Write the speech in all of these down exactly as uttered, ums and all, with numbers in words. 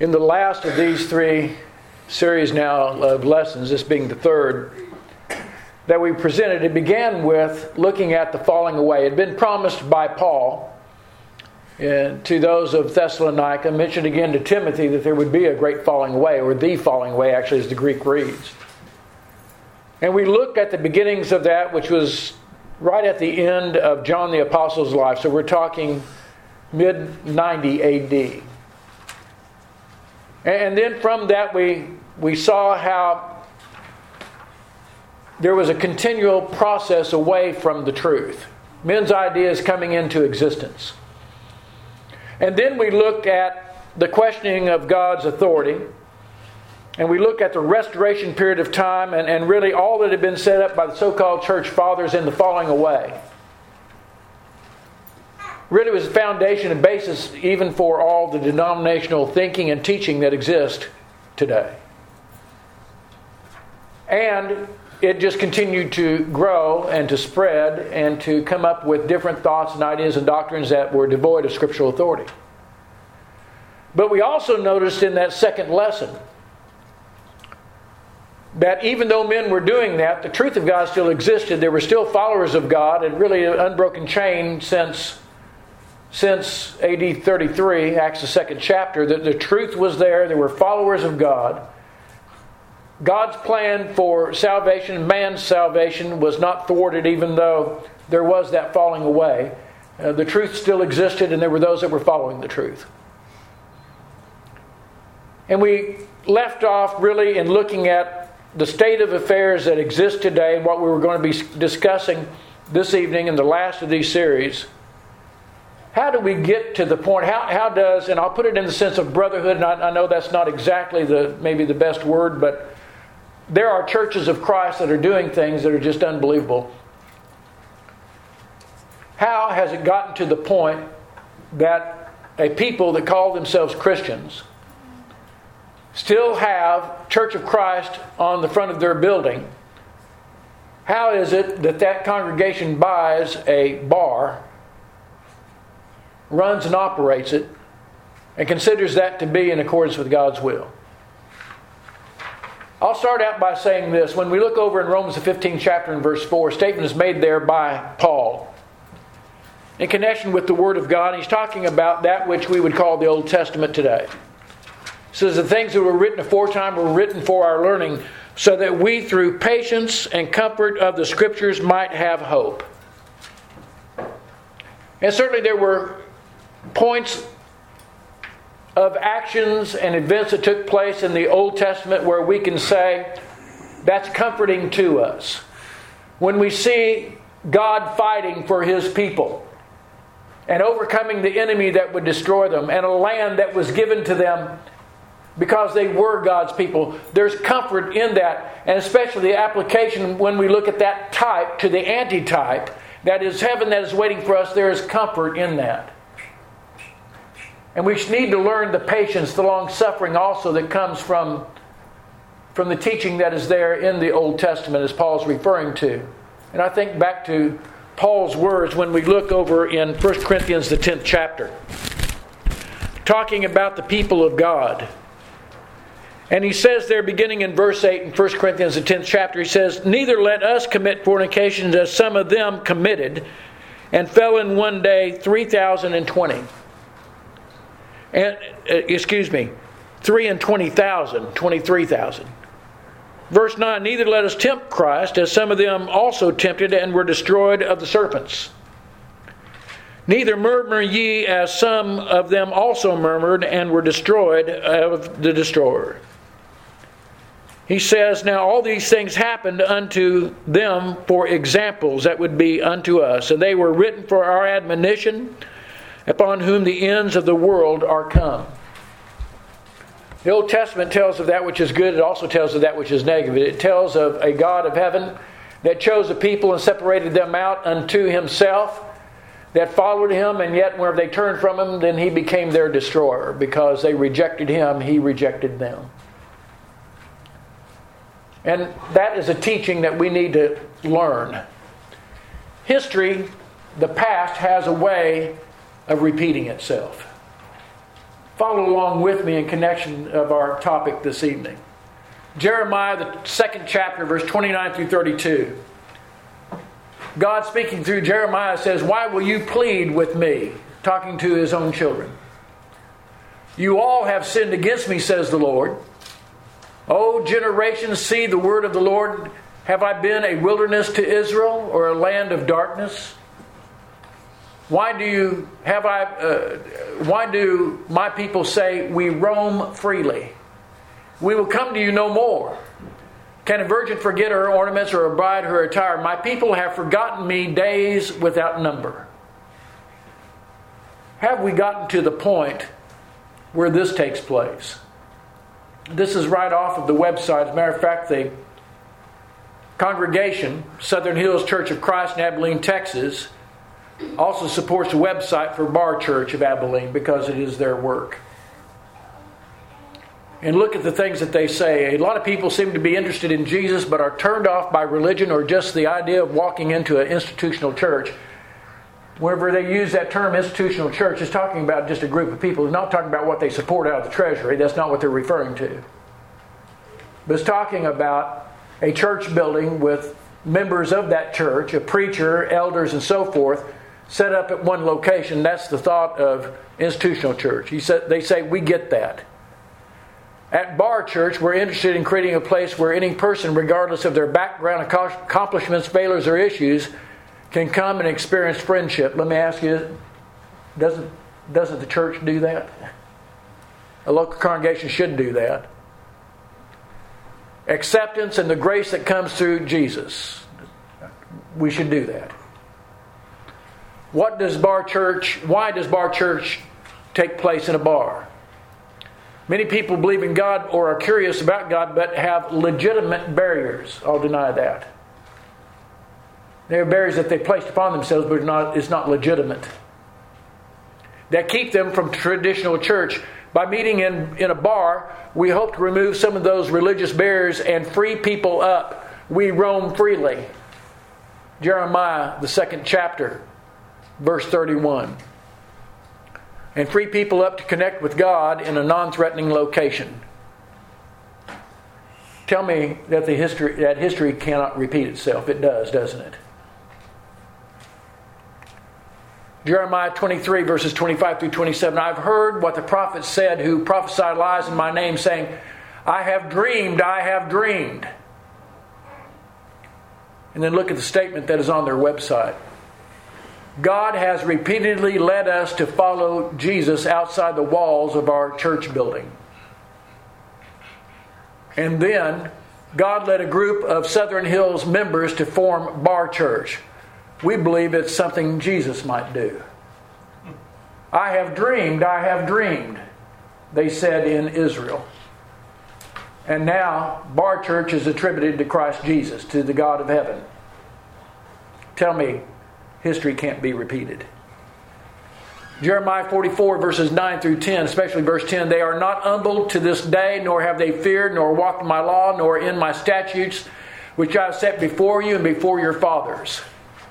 In the last of these three series now of lessons, this being the third, that we presented, it began with looking at the falling away. It had been promised by Paul uh, to those of Thessalonica, mentioned again to Timothy that there would be a great falling away, or the falling away actually as the Greek reads. And we looked at the beginnings of that, which was right at the end of John the Apostle's life. So we're talking mid ninety A D. And then from that we we saw how there was a continual process away from the truth. Men's ideas coming into existence. And then we looked at the questioning of God's authority. And we looked at the restoration period of time and, and really all that had been set up by the so-called church fathers in the falling away. Really was the foundation and basis even for all the denominational thinking and teaching that exist today. And it just continued to grow and to spread and to come up with different thoughts and ideas and doctrines that were devoid of scriptural authority. But we also noticed in that second lesson that even though men were doing that, the truth of God still existed. There were still followers of God, and really an unbroken chain since since A D thirty-three, Acts the second chapter, that the truth was there. There were followers of God. God's plan for salvation, man's salvation, was not thwarted even though there was that falling away. Uh, the truth still existed, and there were those that were following the truth. And we left off really in looking at the state of affairs that exist today, what we were going to be discussing this evening in the last of these series. How do we get to the point, how, how does, and I'll put it in the sense of brotherhood, and I, I know that's not exactly the maybe the best word, but there are churches of Christ that are doing things that are just unbelievable. How has it gotten to the point that a people that call themselves Christians still have Church of Christ on the front of their building? How is it that that congregation buys a bar, runs and operates it, and considers that to be in accordance with God's will? I'll start out by saying this. When we look over in Romans the fifteenth chapter and verse four, a statement is made there by Paul in connection with the Word of God. He's talking about that which we would call the Old Testament today. It says the things that were written aforetime were written for our learning, so that we through patience and comfort of the Scriptures might have hope. And certainly there were points of actions and events that took place in the Old Testament where we can say that's comforting to us. When we see God fighting for His people and overcoming the enemy that would destroy them, and a land that was given to them because they were God's people, there's comfort in that. And especially the application when we look at that type to the antitype, that is heaven that is waiting for us, there is comfort in that. And we need to learn the patience, the long-suffering also that comes from, from the teaching that is there in the Old Testament, as Paul's referring to. And I think back to Paul's words when we look over in First Corinthians the tenth chapter, talking about the people of God. And he says there, beginning in verse eight in First Corinthians the tenth chapter, he says, "Neither let us commit fornications as some of them committed, and fell in one day three thousand and twenty." And, uh, excuse me, three and twenty thousand, twenty-three thousand. Verse nine, "Neither let us tempt Christ, as some of them also tempted and were destroyed of the serpents. Neither murmur ye, as some of them also murmured and were destroyed of the destroyer." He says, now all these things happened unto them for examples that would be unto us, and they were written for our admonition, upon whom the ends of the world are come. The Old Testament tells of that which is good. It also tells of that which is negative. It tells of a God of heaven that chose a people and separated them out unto Himself, that followed Him, and yet whenever they turned from Him, then He became their destroyer. Because they rejected Him, He rejected them. And that is a teaching that we need to learn. History, the past, has a way of repeating itself. follow along with me in connection of our topic this evening. Jeremiah, the second chapter, verse twenty-nine through thirty-two. God speaking through Jeremiah says, "Why will you plead with me?" Talking to his own children. "You all have sinned against me, says the Lord. O generations, see the word of the Lord. Have I been a wilderness to Israel, or a land of darkness? Why do you have I? Uh, why do my people say we roam freely? We will come to you no more. Can a virgin forget her ornaments, or a bride her attire? My people have forgotten me days without number." Have we gotten to the point where this takes place? This is right off of the website. As a matter of fact, the congregation, Southern Hills Church of Christ in Abilene, Texas, also supports the website for Bar Church of Abilene because it is their work. And look at the things that they say. A lot of people seem to be interested in Jesus but are turned off by religion or just the idea of walking into an institutional church. Whenever they use that term institutional church, it's talking about just a group of people. It's not talking about what they support out of the treasury. That's not what they're referring to. But it's talking about a church building with members of that church, a preacher, elders, and so forth, set up at one location. That's the thought of institutional church. He said, they say, we get that. At Bar Church, we're interested in creating a place where any person, regardless of their background, accomplishments, failures, or issues, can come and experience friendship. Let me ask you, doesn't, doesn't the church do that? A local congregation should do that. Acceptance and the grace that comes through Jesus. We should do that. What does Bar Church, why does Bar Church take place in a bar? Many people believe in God or are curious about God but have legitimate barriers. I'll deny that. There are barriers that they placed upon themselves, but it's not, it's not legitimate. That keep them from traditional church. By meeting in, in a bar, we hope to remove some of those religious barriers and free people up. We roam freely. Jeremiah, the second chapter, verse thirty-one. And free people up to connect with God in a non-threatening location. Tell me that the history that history cannot repeat itself. It does, doesn't it? Jeremiah twenty-three, verses twenty-five through twenty-seven. I've heard what the prophets said who prophesied lies in my name, saying, I have dreamed, I have dreamed. And then look at the statement that is on their website. God has repeatedly led us to follow Jesus outside the walls of our church building. And then God led a group of Southern Hills members to form Bar Church. We believe it's something Jesus might do. I have dreamed, I have dreamed, they said in Israel. And now Bar Church is attributed to Christ Jesus, to the God of heaven. Tell me, history can't be repeated. Jeremiah forty-four, verses nine through ten, especially verse ten. They are not humbled to this day, nor have they feared, nor walked in my law, nor in my statutes, which I have set before you and before your fathers.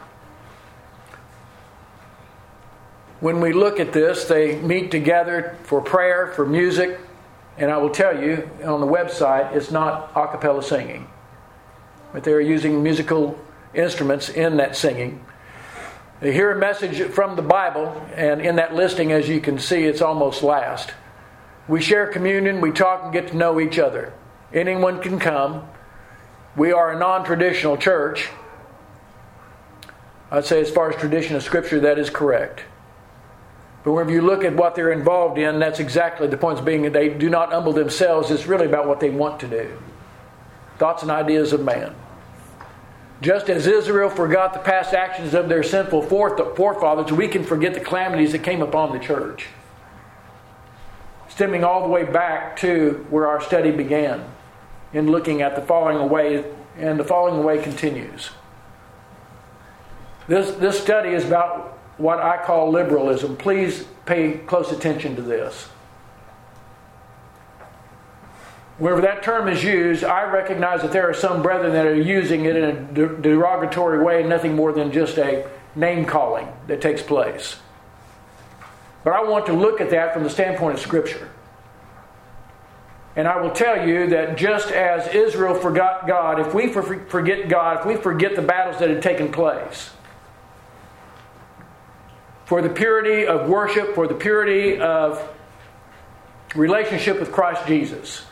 When we look at this, they meet together for prayer, for music, and I will tell you, on the website, it's not a cappella singing. But they're using musical instruments in that singing. They hear a message from the Bible, and in that listing, as you can see, it's almost last. We share communion, we talk and get to know each other. Anyone can come. We are a non-traditional church. I'd say as far as tradition of Scripture, that is correct. But when you look at what they're involved in, that's exactly the point, being that they do not humble themselves. It's really about what they want to do. Thoughts and ideas of man. Just as Israel forgot the past actions of their sinful forefathers, we can forget the calamities that came upon the church. Stemming all the way back to where our study began, in looking at the falling away, and the falling away continues. This, this study is about what I call liberalism. Please pay close attention to this. Wherever that term is used, I recognize that there are some brethren that are using it in a derogatory way, nothing more than just a name calling that takes place. But I want to look at that from the standpoint of Scripture. And I will tell you that just as Israel forgot God, if we forget God, if we forget the battles that had taken place, for the purity of worship, for the purity of relationship with Christ Jesus,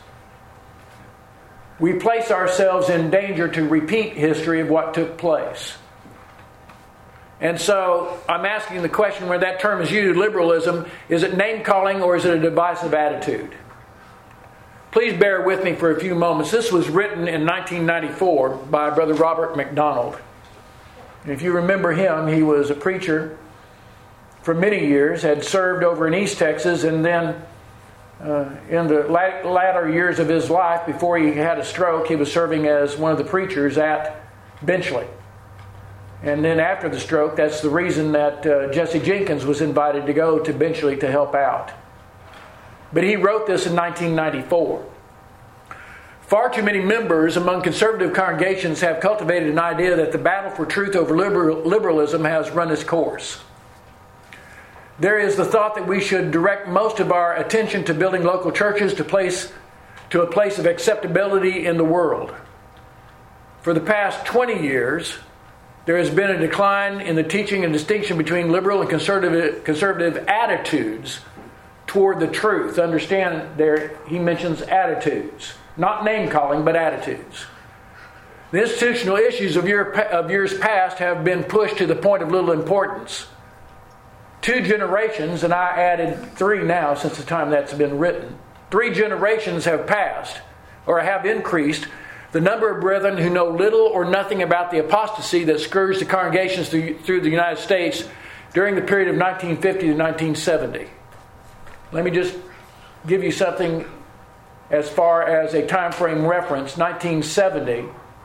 we place ourselves in danger to repeat history of what took place. And so I'm asking the question, where that term is used, liberalism, is it name-calling or is it a divisive attitude? Please bear with me for a few moments. This was written in nineteen ninety-four by Brother Robert McDonald. And if you remember him, he was a preacher for many years, had served over in East Texas, and then uh, in the latter years of his life, before he had a stroke, he was serving as one of the preachers at Benchley. And then after the stroke, that's the reason that uh, Jesse Jenkins was invited to go to Benchley to help out. But he wrote this in nineteen ninety-four. Far too many members among conservative congregations have cultivated an idea that the battle for truth over liberal, liberalism has run its course. There is the thought that we should direct most of our attention to building local churches to place to a place of acceptability in the world. For the past twenty years, there has been a decline in the teaching and distinction between liberal and conservative, conservative attitudes toward the truth. Understand, there he mentions attitudes. Not name-calling, but attitudes. The institutional issues of, year, of years past have been pushed to the point of little importance. Two generations, and I added three now since the time that's been written. Three generations have passed, or have increased, the number of brethren who know little or nothing about the apostasy that scourged the congregations through, through the United States during the period of nineteen fifty to nineteen seventy. Let me just give you something as far as a time frame reference. nineteen seventy,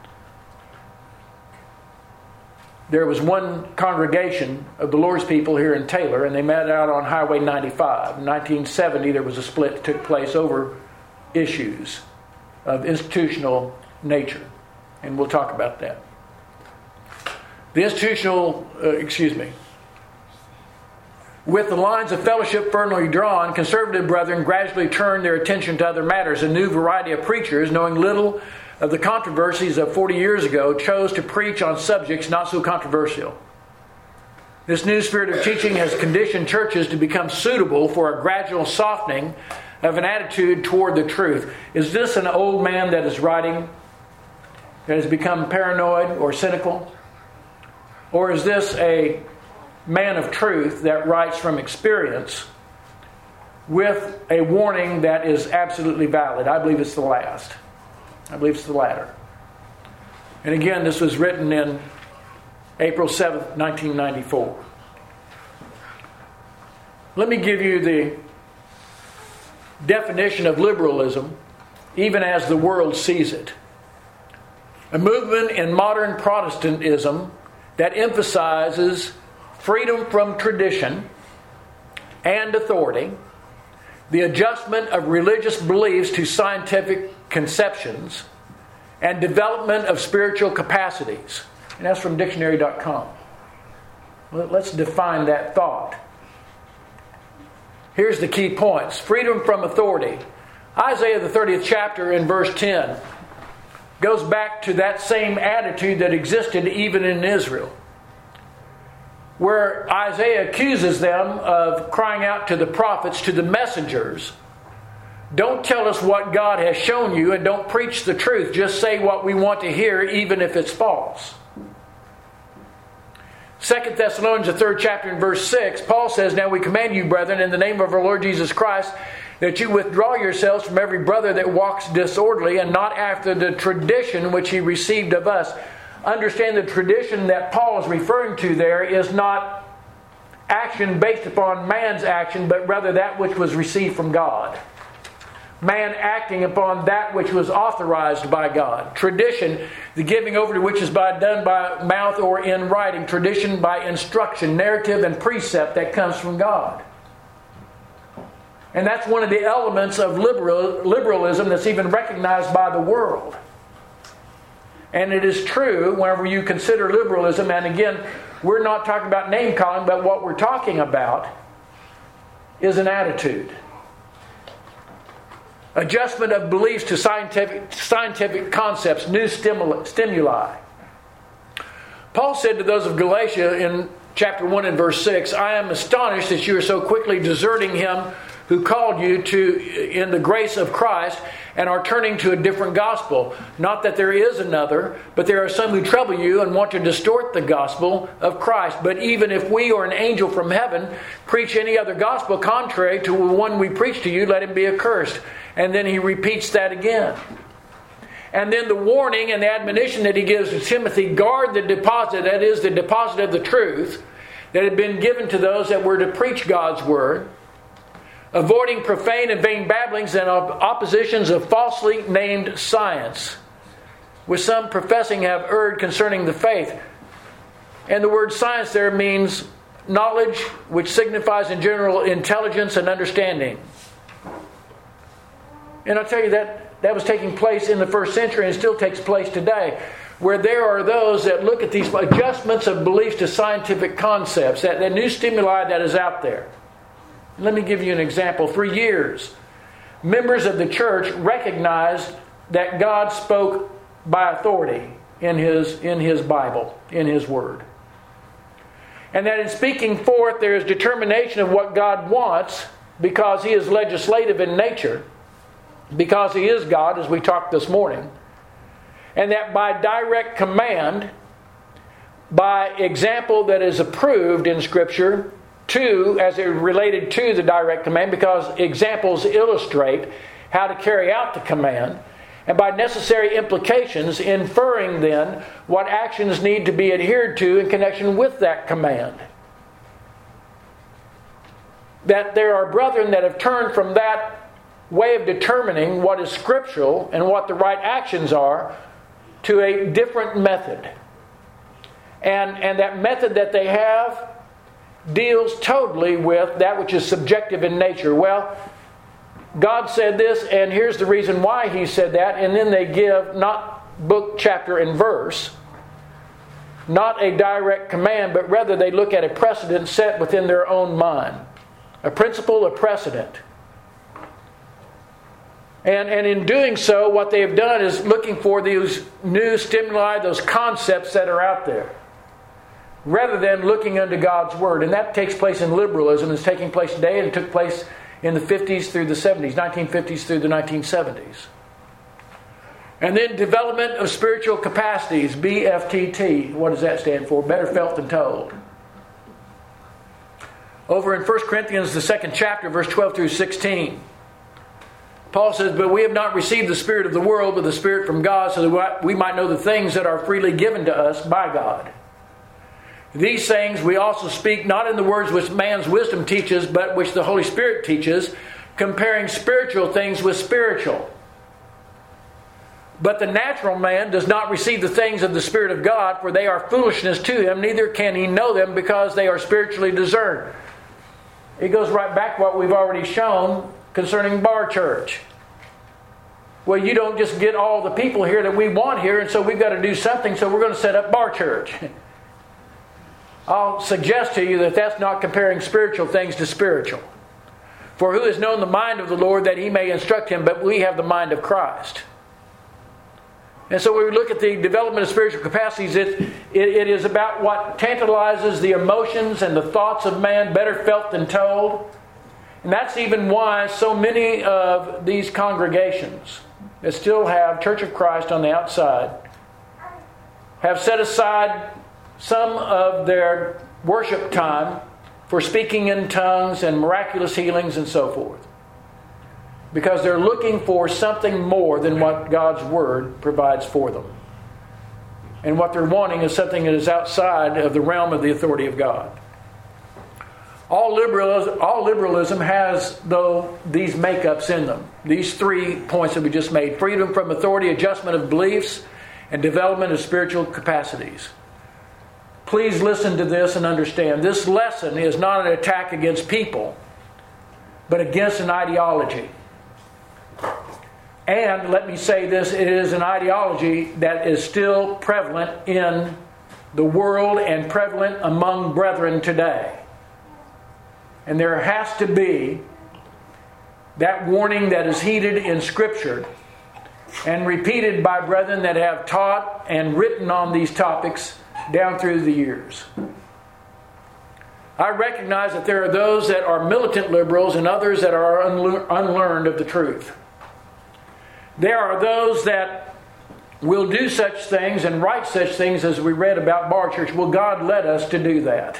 there was one congregation of the Lord's people here in Taylor, and they met out on Highway ninety-five. In nineteen seventy, there was a split that took place over issues of institutional nature, and we'll talk about that. The institutional, uh, excuse me, with the lines of fellowship firmly drawn, conservative brethren gradually turned their attention to other matters. A new variety of preachers, knowing little of the controversies of forty years ago, chose to preach on subjects not so controversial. This new spirit of teaching has conditioned churches to become suitable for a gradual softening of an attitude toward the truth. Is this an old man that is writing, that has become paranoid or cynical? Or is this a man of truth that writes from experience with a warning that is absolutely valid? I believe it's the last. I believe it's the latter. And again, this was written in April seventh, nineteen ninety-four. Let me give you the definition of liberalism, even as the world sees it. A movement in modern Protestantism that emphasizes freedom from tradition and authority, the adjustment of religious beliefs to scientific conceptions, and development of spiritual capacities. And that's from dictionary dot com. Let's define that thought. Here's the key points. Freedom from authority. Isaiah the thirtieth chapter in verse ten goes back to that same attitude that existed even in Israel, where Isaiah accuses them of crying out to the prophets, to the messengers, don't tell us what God has shown you, and don't preach the truth. Just say what we want to hear, even if it's false. Second Thessalonians, the third chapter in verse six, Paul says, now we command you, brethren, in the name of our Lord Jesus Christ, that you withdraw yourselves from every brother that walks disorderly, and not after the tradition which he received of us. Understand, the tradition that Paul is referring to there is not action based upon man's action, but rather that which was received from God. Man acting upon that which was authorized by God. Tradition, the giving over to which is by, done by mouth or in writing. Tradition by instruction, narrative, and precept that comes from God. And that's one of the elements of liberal, liberalism that's even recognized by the world. And it is true whenever you consider liberalism, and again, we're not talking about name calling, but what we're talking about is an attitude. Adjustment of beliefs to scientific, scientific concepts, new stimuli, stimuli. Paul said to those of Galatia in chapter one and verse six, I am astonished that you are so quickly deserting him who called you to in the grace of Christ and are turning to a different gospel. Not that there is another, but there are some who trouble you and want to distort the gospel of Christ. But even if we or an angel from heaven preach any other gospel contrary to the one we preach to you, let him be accursed. And then he repeats that again. And then the warning and the admonition that he gives to Timothy, guard the deposit, that is the deposit of the truth, that had been given to those that were to preach God's word, avoiding profane and vain babblings and oppositions of falsely named science, which some professing have erred concerning the faith. And the word science there means knowledge, which signifies in general intelligence and understanding. And I'll tell you that that was taking place in the first century and still takes place today, where there are those that look at these adjustments of beliefs to scientific concepts, that, that new stimuli that is out there. Let me give you an example. For years, members of the church recognized that God spoke by authority in His, in His Bible, in His Word. And that in speaking forth there is determination of what God wants because He is legislative in nature, because He is God, as we talked this morning. And that by direct command, by example that is approved in Scripture, to, as it related to the direct command, because examples illustrate how to carry out the command, and by necessary implications, inferring then what actions need to be adhered to in connection with that command. That there are brethren that have turned from that way of determining what is scriptural and what the right actions are to a different method. And, and that method that they have deals totally with that which is subjective in nature. Well, God said this, and here's the reason why He said that. And then they give not book, chapter, and verse, not a direct command, but rather they look at a precedent set within their own mind. A principle, a precedent. And, and in doing so, what they have done is looking for these new stimuli, those concepts that are out there, rather than looking unto God's Word. And that takes place in liberalism. It's taking place today, and it took place in the fifties through the seventies, nineteen fifties through the nineteen seventies. And then development of spiritual capacities, B F T T. What does that stand for? Better felt than told. Over in First Corinthians, the second chapter, verse twelve through sixteen. Paul says, but we have not received the Spirit of the world, but the Spirit from God, so that we might know the things that are freely given to us by God. These things we also speak not in the words which man's wisdom teaches, but which the Holy Spirit teaches, comparing spiritual things with spiritual. But the natural man does not receive the things of the Spirit of God, for they are foolishness to him, neither can he know them because they are spiritually discerned. It goes right back to what we've already shown concerning Bar Church. Well, you don't just get all the people here that we want here, and so we've got to do something, so we're going to set up Bar Church. I'll suggest to you that that's not comparing spiritual things to spiritual. For who has known the mind of the Lord that He may instruct him, but we have the mind of Christ. And so when we look at the development of spiritual capacities, it, it, it is about what tantalizes the emotions and the thoughts of man, better felt than told. And that's even why so many of these congregations that still have Church of Christ on the outside have set aside some of their worship time for speaking in tongues and miraculous healings and so forth. Because they're looking for something more than what God's Word provides for them. And what they're wanting is something that is outside of the realm of the authority of God. All liberalism, all liberalism has, though, these makeups in them. These three points that we just made. Freedom from authority, adjustment of beliefs, and development of spiritual capacities. Please listen to this and understand. This lesson is not an attack against people, but against an ideology. And let me say this, it is an ideology that is still prevalent in the world and prevalent among brethren today. And there has to be that warning that is heeded in Scripture and repeated by brethren that have taught and written on these topics down through the years. I recognize that there are those that are militant liberals and others that are unle- unlearned of the truth. There are those that will do such things and write such things as we read about Bar Church. Well, God led us to do that.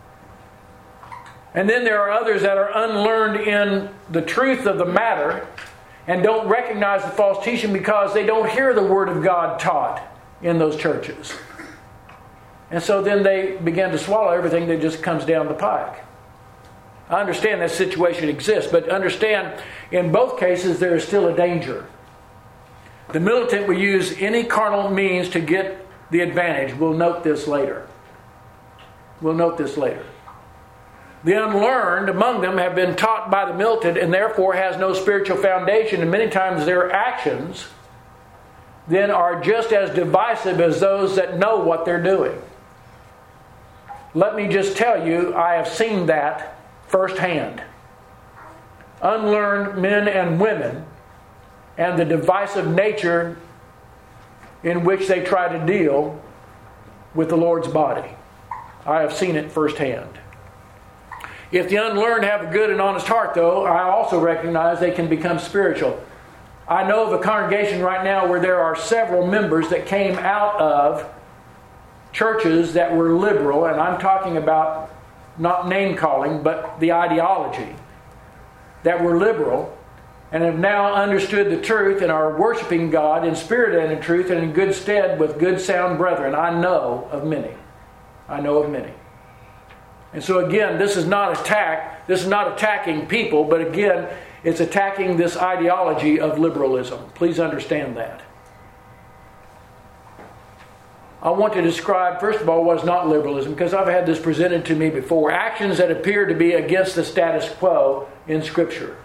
And then there are others that are unlearned in the truth of the matter and don't recognize the false teaching because they don't hear the Word of God taught in those churches. And so then they begin to swallow everything that just comes down the pike. I understand that situation exists, but understand in both cases there is still a danger. The militant will use any carnal means to get the advantage. We'll note this later. We'll note this later. The unlearned among them have been taught by the militant and therefore has no spiritual foundation, and many times their actions then are just as divisive as those that know what they're doing. Let me just tell you, I have seen that firsthand. Unlearned men and women and the divisive nature in which they try to deal with the Lord's body. I have seen it firsthand. If the unlearned have a good and honest heart, though, I also recognize they can become spiritual. I know of a congregation right now where there are several members that came out of churches that were liberal, and I'm talking about not name-calling, but the ideology, that were liberal, and have now understood the truth and are worshiping God in spirit and in truth and in good stead with good sound brethren. I know of many. I know of many. And so again, this is not attack. This is not attacking people, but again, it's attacking this ideology of liberalism. Please understand that. I want to describe, first of all, what is not liberalism, because I've had this presented to me before. Actions that appear to be against the status quo in Scripture.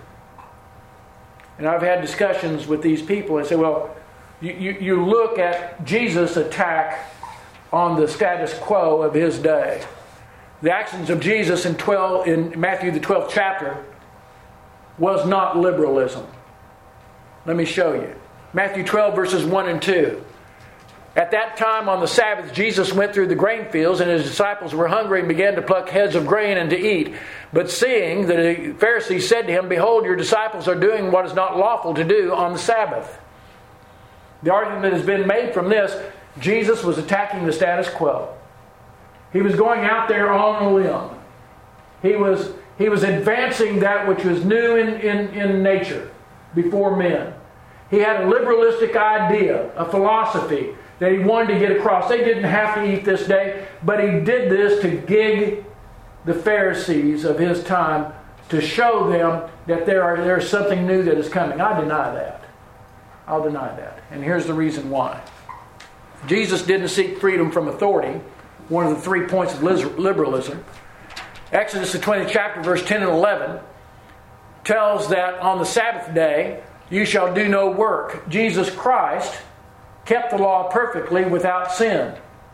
And I've had discussions with these people and say, well, you, you, you look at Jesus' attack on the status quo of his day. The actions of Jesus in twelve in Matthew the twelfth chapter was not liberalism. Let me show you. Matthew twelve verses one and two. At that time on the Sabbath, Jesus went through the grain fields, and his disciples were hungry and began to pluck heads of grain and to eat. But seeing, the Pharisees said to him, behold, your disciples are doing what is not lawful to do on the Sabbath. The argument that has been made from this, Jesus was attacking the status quo. He was going out there on a limb. He was, he was advancing that which was new in, in, in nature before men. He had a liberalistic idea, a philosophy that he wanted to get across. They didn't have to eat this day, but he did this to gig the Pharisees of his time to show them that there are there is something new that is coming. I deny that. I'll deny that. And here's the reason why. Jesus didn't seek freedom from authority, one of the three points of liberalism. Exodus the twentieth chapter, verse ten and eleven, tells that on the Sabbath day, you shall do no work. Jesus Christ kept the law perfectly without sin.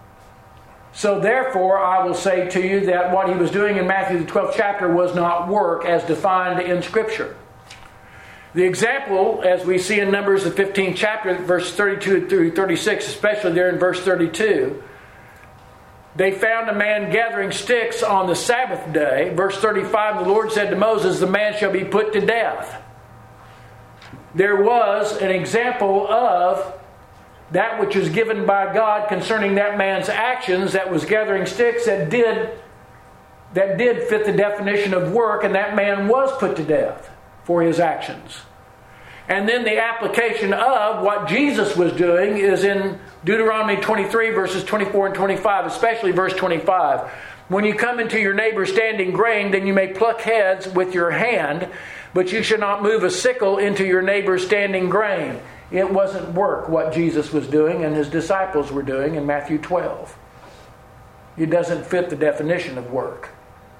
So therefore, I will say to you that what he was doing in Matthew the twelfth chapter was not work as defined in Scripture. The example, as we see in Numbers the fifteenth chapter, verse thirty-two through thirty-six, especially there in verse thirty-two, they found a man gathering sticks on the Sabbath day. Verse thirty-five, the Lord said to Moses, the man shall be put to death. There was an example of that which was given by God concerning that man's actions that was gathering sticks that did, that did fit the definition of work, and that man was put to death for his actions. And then the application of what Jesus was doing is in Deuteronomy twenty-three, verses twenty-four and twenty-five, especially verse twenty-five. When you come into your neighbor's standing grain, then you may pluck heads with your hand, but you should not move a sickle into your neighbor's standing grain. It wasn't work what Jesus was doing and his disciples were doing in Matthew twelve. It doesn't fit the definition of work.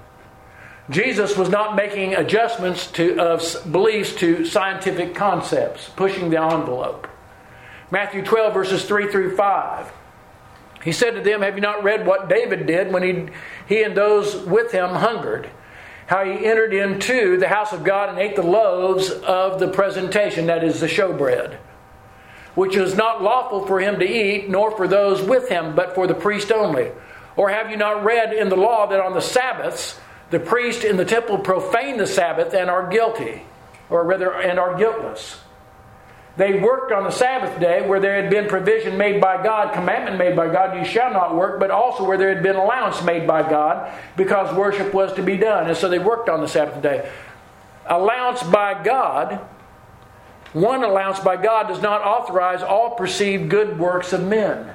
Jesus was not making adjustments to, of beliefs to scientific concepts, pushing the envelope. Matthew twelve, verses three through five. He said to them, have you not read what David did when he, he and those with him hungered? how he entered into the house of God and ate the loaves of the presentation, that is the showbread, which is not lawful for him to eat, nor for those with him, but for the priest only. Or have you not read in the law that on the Sabbaths, the priest in the temple profane the Sabbath and are guilty, or rather, and are guiltless? They worked on the Sabbath day where there had been provision made by God, commandment made by God, you shall not work, but also where there had been allowance made by God because worship was to be done. And so they worked on the Sabbath day. Allowance by God, one allowance by God does not authorize all perceived good works of men.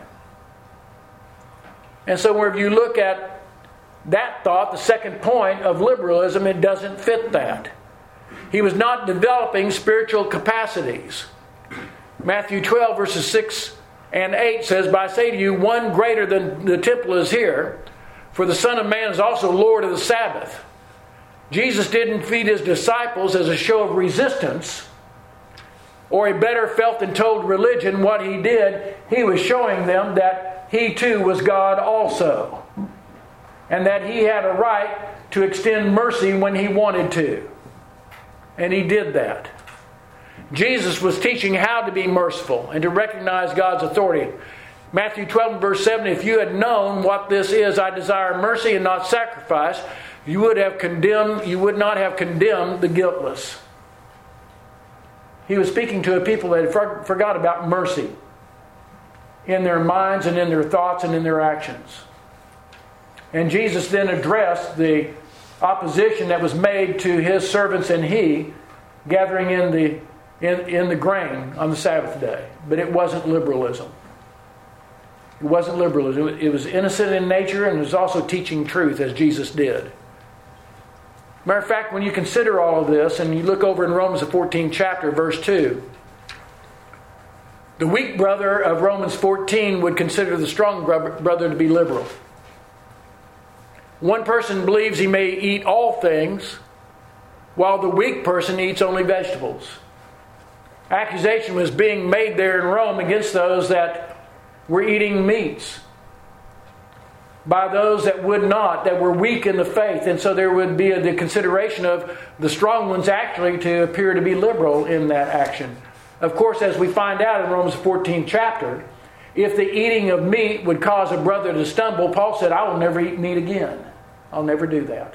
And so wherever you look at that thought, the second point of liberalism, it doesn't fit that. He was not developing spiritual capacities. Matthew twelve verses six and eight says, "But I say to you, one greater than the temple is here, for the Son of Man is also Lord of the Sabbath." Jesus didn't feed his disciples as a show of resistance or a better felt than told religion. What he did, he was showing them that he too was God also, and that he had a right to extend mercy when he wanted to. And he did that. Jesus was teaching how to be merciful and to recognize God's authority. Matthew twelve verse seven, "If you had known what this is, I desire mercy and not sacrifice, you would have condemned, you would not have condemned the guiltless." He was speaking to a people that had forgot about mercy in their minds and in their thoughts and in their actions. And Jesus then addressed the opposition that was made to his servants and he gathering in the in, in the grain on the Sabbath day. But it wasn't liberalism. It wasn't liberalism. It was innocent in nature, and it was also teaching truth as Jesus did. Matter of fact, when you consider all of this and you look over in Romans the fourteenth chapter, verse two, the weak brother of Romans fourteen would consider the strong brother to be liberal. One person believes he may eat all things, while the weak person eats only vegetables. Accusation was being made there in Rome against those that were eating meats by those that would not, that were weak in the faith. And so there would be a, the consideration of the strong ones actually to appear to be liberal in that action. Of course, as we find out in Romans fourteenth chapter, if the eating of meat would cause a brother to stumble, Paul said, "I will never eat meat again. I'll never do that."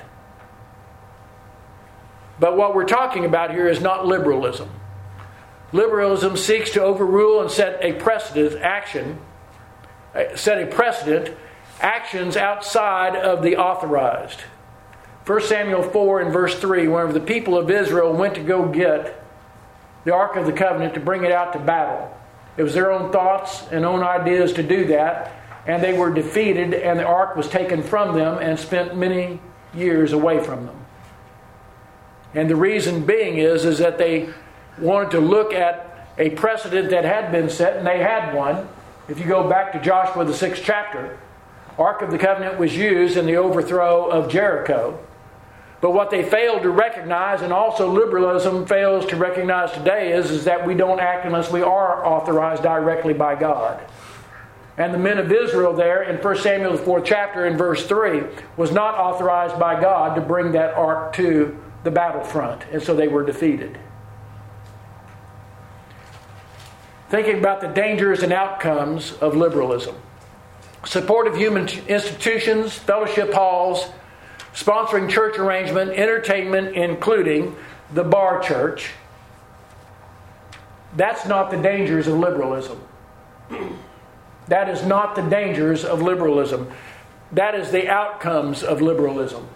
But what we're talking about here is not liberalism. Liberalism seeks to overrule and set a precedent action, set a precedent actions outside of the authorized. First Samuel four and verse three, whenever the people of Israel went to go get the Ark of the Covenant to bring it out to battle, it was their own thoughts and own ideas to do that, and they were defeated, and the Ark was taken from them and spent many years away from them. And the reason being is, is that they wanted to look at a precedent that had been set, and they had one. If you go back to Joshua the sixth chapter, Ark of the Covenant was used in the overthrow of Jericho. But what they failed to recognize, and also liberalism fails to recognize today, is, is that we don't act unless we are authorized directly by God. And the men of Israel there in First Samuel the fourth chapter in verse three was not authorized by God to bring that ark to the battlefront. And so they were defeated. Thinking about the dangers and outcomes of liberalism. Support of human institutions, fellowship halls, sponsoring church arrangement, entertainment, including the bar church. That's not the dangers of liberalism. That is not the dangers of liberalism. That is the outcomes of liberalism.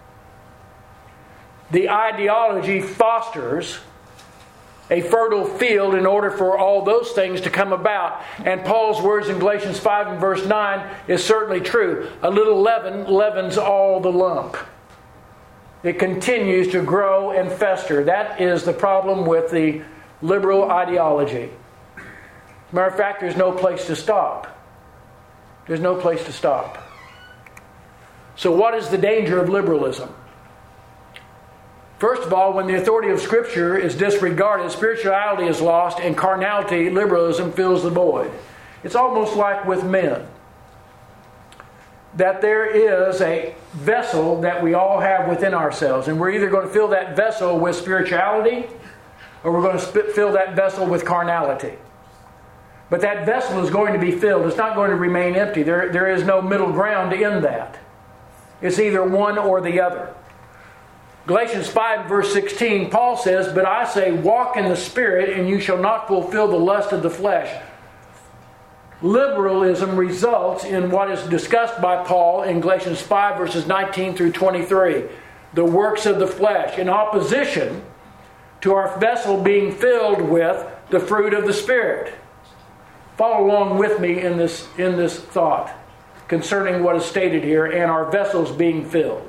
The ideology fosters a fertile field in order for all those things to come about. And Paul's words in Galatians five and verse nine is certainly true. A little leaven leavens all the lump. It continues to grow and fester. That is the problem with the liberal ideology. As a matter of fact, there's no place to stop. There's no place to stop. So what is the danger of liberalism? First of all, when the authority of Scripture is disregarded, spirituality is lost, and carnality, liberalism, fills the void. It's almost like with men. that there is a vessel that we all have within ourselves. And we're either going to fill that vessel with spirituality or we're going to fill that vessel with carnality. But that vessel is going to be filled. It's not going to remain empty. There, there is no middle ground in that. It's either one or the other. Galatians five verse sixteen, Paul says, "But I say, walk in the Spirit, and you shall not fulfill the lust of the flesh." Liberalism results in what is discussed by Paul in Galatians five verses nineteen through twenty-three. The works of the flesh, in opposition to our vessel being filled with the fruit of the Spirit. Follow along with me in this, in this thought concerning what is stated here and our vessels being filled.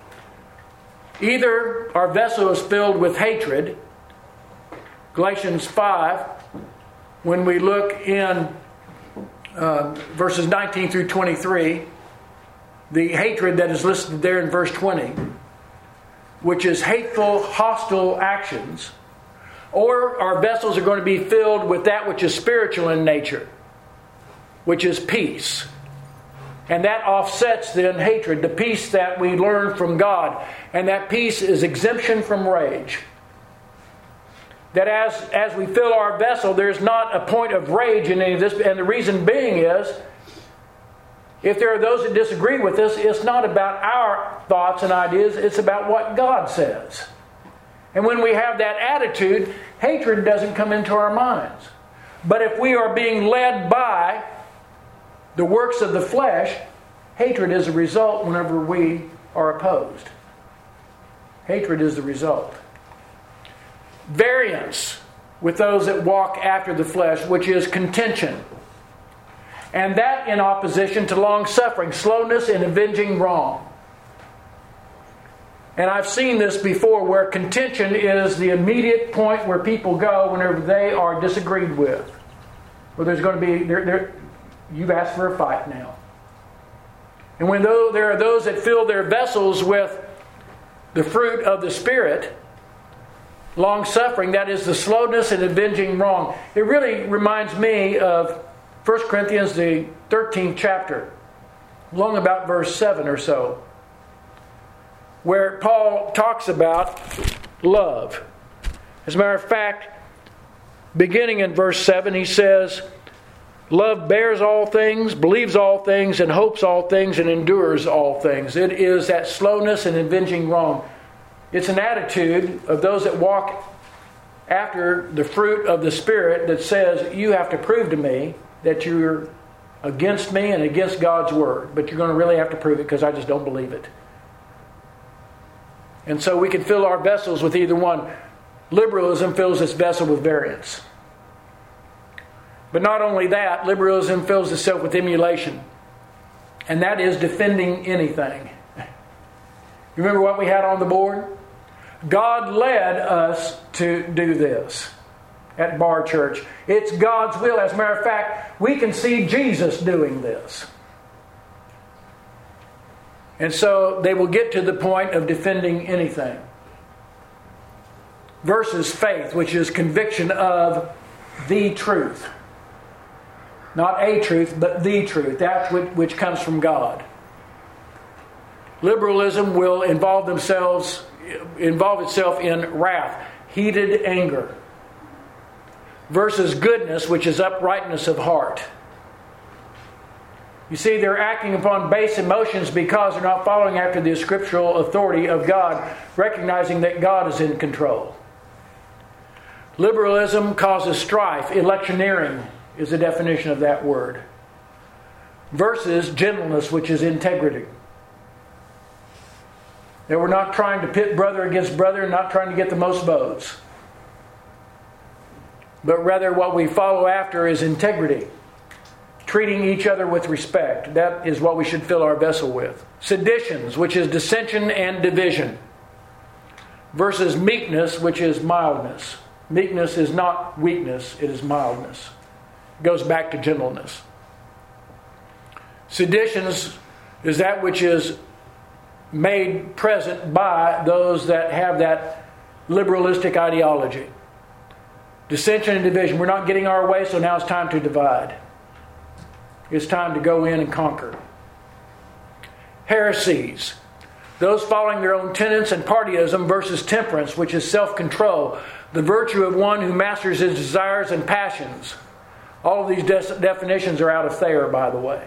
Either our vessel is filled with hatred, Galatians five, when we look in uh, verses nineteen through twenty-three, the hatred that is listed there in verse twenty, which is hateful, hostile actions, or our vessels are going to be filled with that which is spiritual in nature, which is peace. And that offsets then hatred, the peace that we learn from God. And that peace is exemption from rage. That as, as we fill our vessel, there's not a point of rage in any of this. And the reason being is, if there are those that disagree with us, it's not about our thoughts and ideas, it's about what God says. And when we have that attitude, hatred doesn't come into our minds. But if we are being led by the works of the flesh, hatred is a result whenever we are opposed. Hatred is the result. Variance with those that walk after the flesh, which is contention. And that in opposition to long-suffering, slowness in avenging wrong. And I've seen this before where contention is the immediate point where people go whenever they are disagreed with. Where there's going to be, they're, they're, you've asked for a fight now. And when though there are those that fill their vessels with the fruit of the Spirit, long-suffering, that is the slowness in avenging wrong. It really reminds me of First Corinthians, the thirteenth chapter, along about verse seven or so, where Paul talks about love. As a matter of fact, beginning in verse seven, he says, "Love bears all things, believes all things, and hopes all things, and endures all things." It is that slowness in avenging wrong. It's an attitude of those that walk after the fruit of the Spirit that says, you have to prove to me that you're against me and against God's Word. But you're going to really have to prove it because I just don't believe it. And so we can fill our vessels with either one. Liberalism fills its vessel with variance. But not only that, liberalism fills itself with emulation. And that is defending anything. You remember what we had on the board? God led us to do this at Bar Church. It's God's will. As a matter of fact, we can see Jesus doing this. And so they will get to the point of defending anything. Versus faith, which is conviction of the truth. Not a truth, but the truth. That which, which comes from God. Liberalism will involve themselves, involve itself in wrath, heated anger. Versus goodness, which is uprightness of heart. You see, they're acting upon base emotions because they're not following after the scriptural authority of God, recognizing that God is in control. Liberalism causes strife. Electioneering is the definition of that word. Versus gentleness, which is integrity. That we're not trying to pit brother against brother, not trying to get the most votes. But rather what we follow after is integrity. Treating each other with respect. That is what we should fill our vessel with. Seditions, which is dissension and division. Versus meekness, which is mildness. Meekness is not weakness, it is mildness. It goes back to gentleness. Seditions is that which is made present by those that have that liberalistic ideology. Dissension and division. We're not getting our way, so now it's time to divide. It's time to go in and conquer. heresies. Those following their own tenets and partyism versus temperance, which is self-control, the virtue of one who masters his desires and passions. All of these de- definitions are out of Thayer, by the way.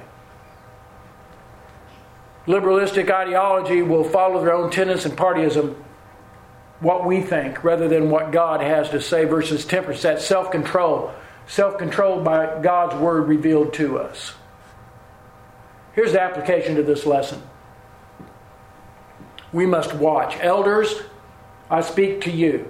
Liberalistic ideology will follow their own tenets and partyism, what we think, rather than what God has to say, versus temperance. That's self-control. Self-controlled by God's Word revealed to us. Here's the application to this lesson. We must watch. Elders, I speak to you.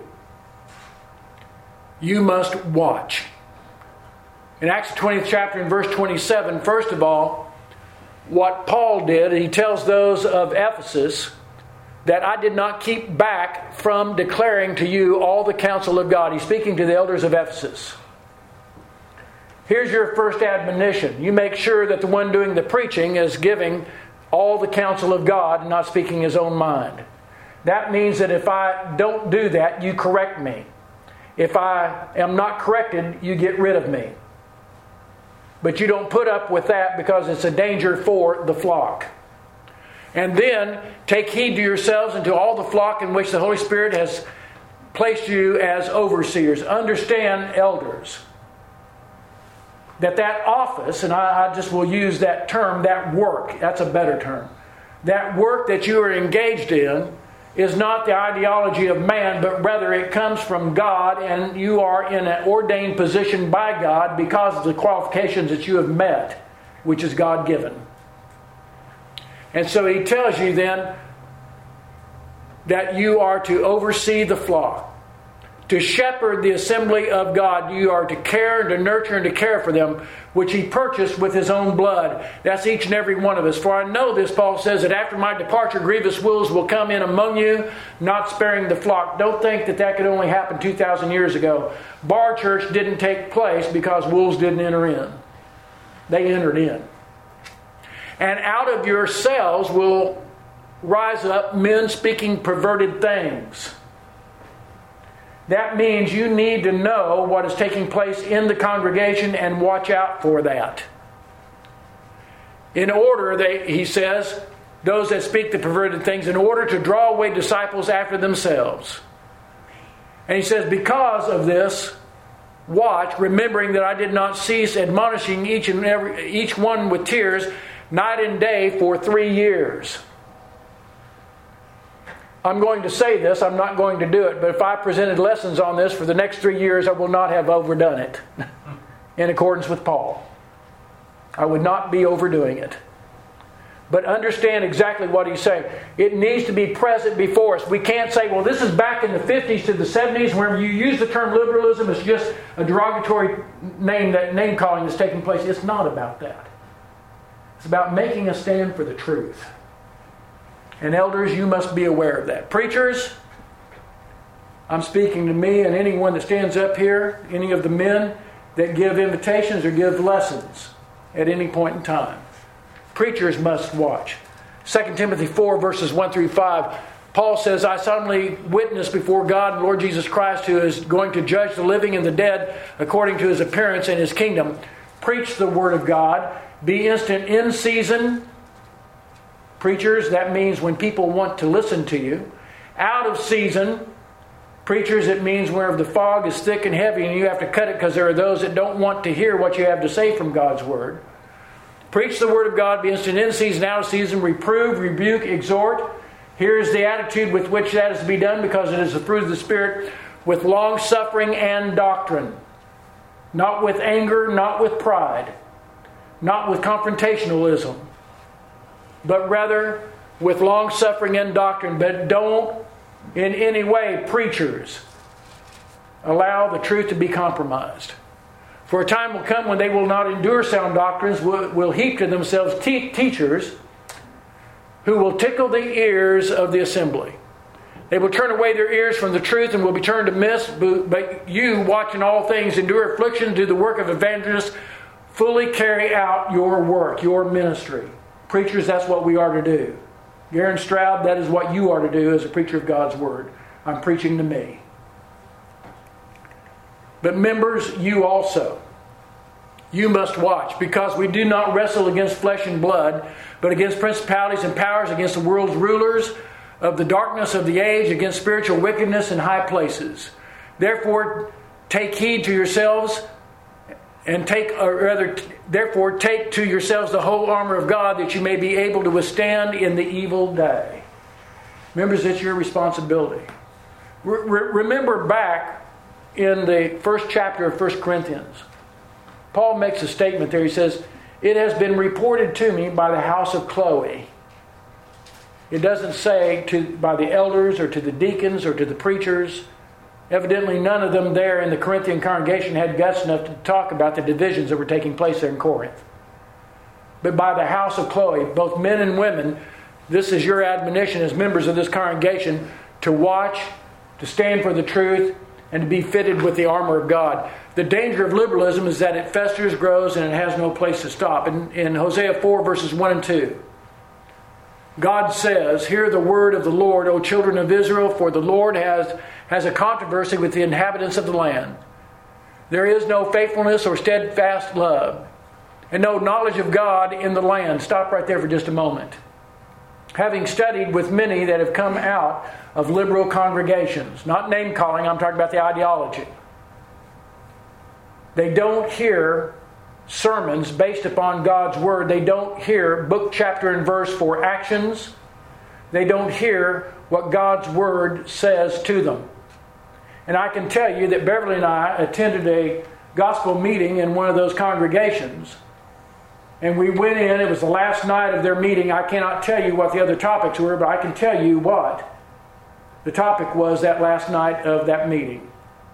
You must watch. In Acts twentieth chapter and verse twenty-seven, first of all, what Paul did, he tells those of Ephesus that I did not keep back from declaring to you all the counsel of God. He's speaking to the elders of Ephesus. Here's your first admonition. You make sure that the one doing the preaching is giving all the counsel of God and not speaking his own mind. That means that if I don't do that, you correct me. If I am not corrected, you get rid of me. But you don't put up with that because it's a danger for the flock. And then take heed to yourselves and to all the flock in which the Holy Spirit has placed you as overseers. Understand, elders, that that office, and I, I just will use that term, that work, that's a better term. That work that you are engaged in is not the ideology of man, but rather it comes from God, and you are in an ordained position by God because of the qualifications that you have met, which is God-given. And so he tells you then that you are to oversee the flock. To shepherd the assembly of God, you are to care and to nurture and to care for them, which he purchased with his own blood. That's each and every one of us. For I know this, Paul says, that after my departure, grievous wolves will come in among you, not sparing the flock. Don't think that that could only happen two thousand years ago. Bar Church didn't take place because wolves didn't enter in. They entered in. And out of yourselves will rise up men speaking perverted things. That means you need to know what is taking place in the congregation and watch out for that. In order, they, he says, those that speak the perverted things, in order to draw away disciples after themselves. And he says, because of this, watch, remembering that I did not cease admonishing each and every each one with tears, night and day for three years. I'm going to say this, I'm not going to do it, but if I presented lessons on this for the next three years, I will not have overdone it in accordance with Paul. I would not be overdoing it. But understand exactly what he's saying. It needs to be present before us. We can't say, well, this is back in the fifties to the seventies, where you use the term liberalism, it's just a derogatory name, that name calling is taking place. It's not about that. It's about making a stand for the truth. And elders, you must be aware of that. Preachers, I'm speaking to me and anyone that stands up here, any of the men that give invitations or give lessons at any point in time. Preachers must watch. Second Timothy four, verses one through five, Paul says, I solemnly witness before God and Lord Jesus Christ, who is going to judge the living and the dead according to his appearance in his kingdom. Preach the word of God. Be instant in season. Preachers, that means when people want to listen to you. Out of season. Preachers, it means where the fog is thick and heavy and you have to cut it because there are those that don't want to hear what you have to say from God's word. Preach the word of God, be instant in season, out of season, reprove, rebuke, exhort. Here is the attitude with which that is to be done, because it is the fruit of the Spirit, with long suffering and doctrine. Not with anger, not with pride, not with confrontationalism, but rather with long suffering and doctrine. But don't in any way, preachers, allow the truth to be compromised. For a time will come when they will not endure sound doctrines, will, will heap to themselves te- teachers who will tickle the ears of the assembly. They will turn away their ears from the truth and will be turned to myths. But you, watching all things, endure affliction, do the work of evangelists, fully carry out your work, your ministry. Preachers, that's what we are to do. Garen Stroud, that is what you are to do as a preacher of God's Word. I'm preaching to me. But members, you also. You must watch, because we do not wrestle against flesh and blood, but against principalities and powers, against the world's rulers of the darkness of the age, against spiritual wickedness in high places. Therefore, take heed to yourselves, and take, or rather, therefore, take to yourselves the whole armor of God, that you may be able to withstand in the evil day. Members, it's your responsibility. Re- remember back in the first chapter of First Corinthians, Paul makes a statement there. He says, "It has been reported to me by the house of Chloe." It doesn't say to by the elders or to the deacons or to the preachers. Evidently, none of them there in the Corinthian congregation had guts enough to talk about the divisions that were taking place there in Corinth. But by the house of Chloe, both men and women, this is your admonition as members of this congregation, to watch, to stand for the truth, and to be fitted with the armor of God. The danger of liberalism is that it festers, grows, and it has no place to stop. In, in Hosea four, verses one and two, God says, "Hear the word of the Lord, O children of Israel, for the Lord has, has a controversy with the inhabitants of the land. There is no faithfulness or steadfast love, and no knowledge of God in the land." Stop right there for just a moment. Having studied with many that have come out of liberal congregations, not name calling, I'm talking about the ideology. They don't hear sermons based upon God's Word. They don't hear book, chapter, and verse for actions. They don't hear what God's Word says to them. And I can tell you that Beverly and I attended a gospel meeting in one of those congregations. And we went in, it was the last night of their meeting. I cannot tell you what the other topics were, but I can tell you what the topic was that last night of that meeting.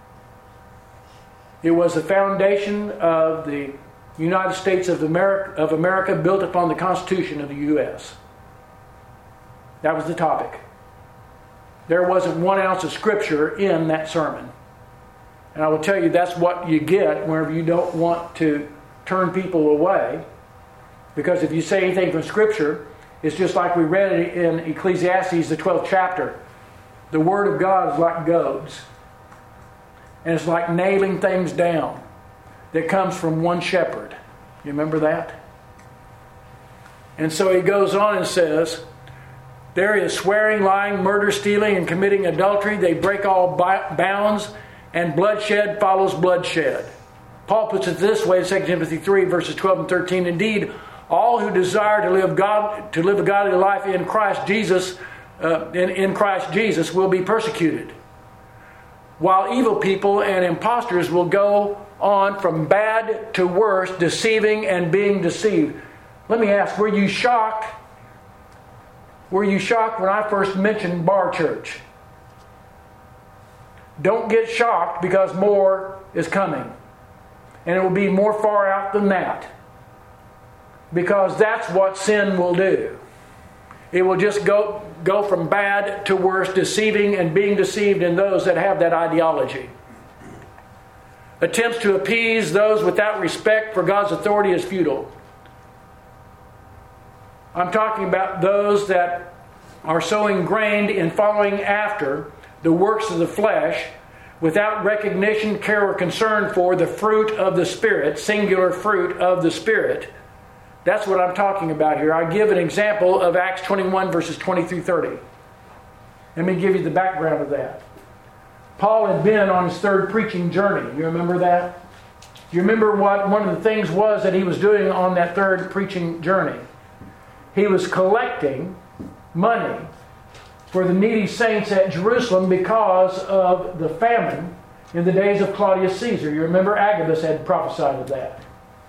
It was the foundation of the United States of America, of America built upon the Constitution of the U S That was the topic. There wasn't one ounce of scripture in that sermon. And I will tell you that's what you get whenever you don't want to turn people away. Because if you say anything from scripture, it's just like we read in Ecclesiastes, the twelfth chapter. The Word of God is like goads. And it's like nailing things down that comes from one shepherd. You remember that? And so he goes on and says, "There is swearing, lying, murder, stealing, and committing adultery. They break all bounds, and bloodshed follows bloodshed." Paul puts it this way in Second Timothy three, verses twelve and thirteen. "Indeed, all who desire to live God to live a godly life in Christ Jesus, uh, in, in Christ Jesus, will be persecuted, while evil people and impostors will go on from bad to worse, deceiving and being deceived." Let me ask, were you shocked? Were you shocked when I first mentioned Bar Church? Don't get shocked, because more is coming. And it will be more far out than that. Because that's what sin will do. It will just go, go from bad to worse, deceiving and being deceived in those that have that ideology. Attempts to appease those without respect for God's authority is futile. I'm talking about those that are so ingrained in following after the works of the flesh without recognition, care, or concern for the fruit of the Spirit, singular fruit of the Spirit. That's what I'm talking about here. I give an example of Acts twenty-one, verses twenty through thirty. Let me give you the background of that. Paul had been on his third preaching journey. You remember that? You remember what one of the things was that he was doing on that third preaching journey? He was collecting money for the needy saints at Jerusalem because of the famine in the days of Claudius Caesar. You remember Agabus had prophesied of that.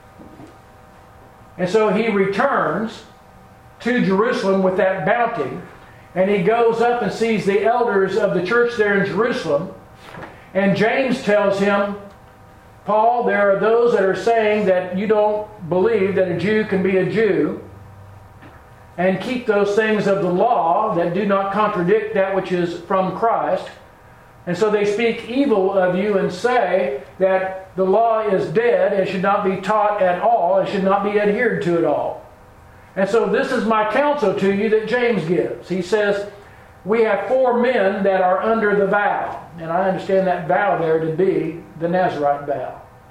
And so he returns to Jerusalem with that bounty, and he goes up and sees the elders of the church there in Jerusalem. And James tells him, "Paul, there are those that are saying that you don't believe that a Jew can be a Jew and keep those things of the law that do not contradict that which is from Christ. And so they speak evil of you and say that the law is dead and should not be taught at all and should not be adhered to at all. And so this is my counsel to you that James gives." He says, "We have four men that are under the vow." And I understand that vow there to be the Nazirite vow.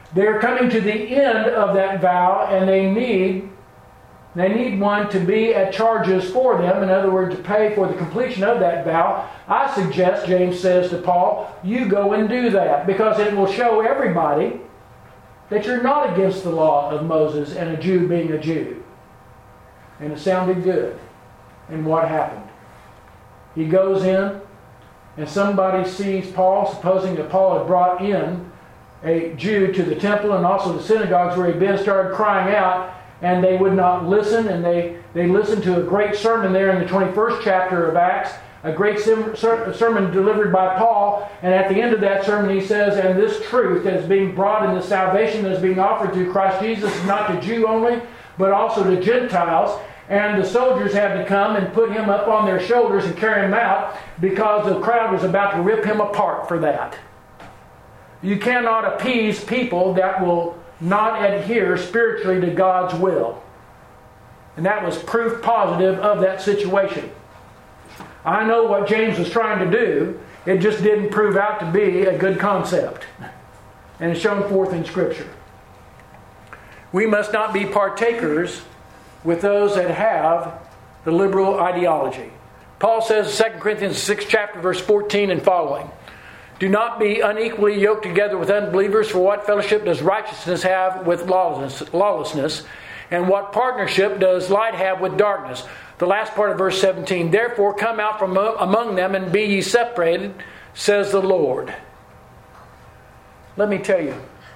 They're coming to the end of that vow, and they need they need one to be at charges for them. In other words, to pay for the completion of that vow. I suggest, James says to Paul, you go and do that, because it will show everybody that you're not against the law of Moses and a Jew being a Jew. And it sounded good. And what happened? He goes in, and somebody sees Paul, supposing that Paul had brought in a Jew to the temple and also the synagogues where he'd been, started crying out, and they would not listen, and they, they listened to a great sermon there in the twenty-first chapter of Acts, a great sermon delivered by Paul, and at the end of that sermon he says, and this truth that is being brought in the salvation that is being offered through Christ Jesus is not to Jew only, but also to Gentiles. And the soldiers had to come and put him up on their shoulders and carry him out, because the crowd was about to rip him apart for that. You cannot appease people that will not adhere spiritually to God's will. And that was proof positive of that situation. I know what James was trying to do. It just didn't prove out to be a good concept. And it's shown forth in Scripture. We must not be partakers with those that have the liberal ideology. Paul says in Second Corinthians sixth chapter, verse fourteen and following, do not be unequally yoked together with unbelievers, for what fellowship does righteousness have with lawlessness? And what partnership does light have with darkness? The last part of verse seventeen, therefore come out from among them and be ye separated, says the Lord. Let me tell you,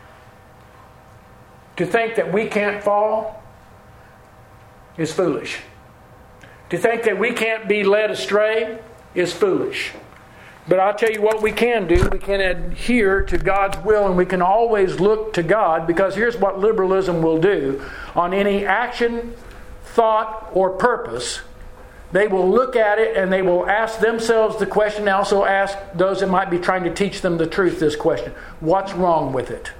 to think that we can't fall is foolish. To think that we can't be led astray is foolish. But I'll tell you what we can do. We can adhere to God's will, and we can always look to God, because here's what liberalism will do. On any action, thought, or purpose, they will look at it and they will ask themselves the question, and also ask those that might be trying to teach them the truth this question. What's wrong with it?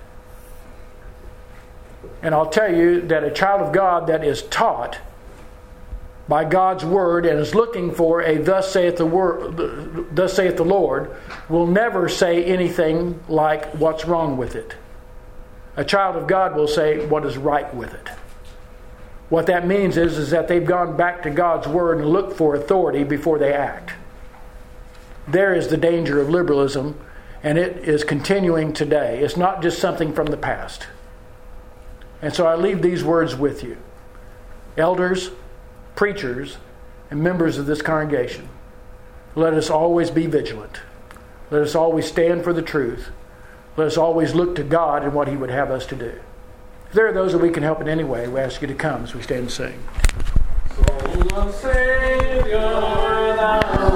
And I'll tell you that a child of God that is taught by God's word and is looking for a thus saith the word, thus saith the Lord, will never say anything like what's wrong with it. A child of God will say what is right with it. What that means is, is that they've gone back to God's word and looked for authority before they act. There is the danger of liberalism, and it is continuing today. It's not just something from the past. And so I leave these words with you. Elders, preachers, and members of this congregation, let us always be vigilant. Let us always stand for the truth. Let us always look to God and what He would have us to do. If there are those that we can help in any way, we ask you to come as we stand and sing. Soul of Savior, thou